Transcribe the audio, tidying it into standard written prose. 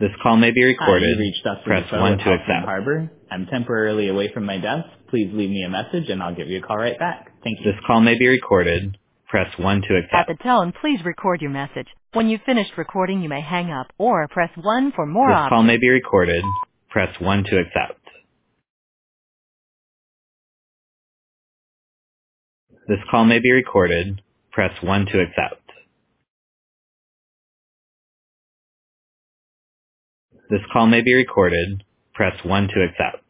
This call may be Hi, recorded. you've reached Dustin Press Defoe 1 with to Hoffman accept. Harbor. I'm temporarily away from my desk. Please leave me a message and I'll give you a call right back. Thank you. This call may be recorded. Press 1 to At accept. the tone, please record your message. When you've finished recording, you may hang up or press 1 for more This call options. may be recorded. Press 1 to accept. This call may be recorded. Press 1 to accept. This call may be recorded. Press 1 to accept.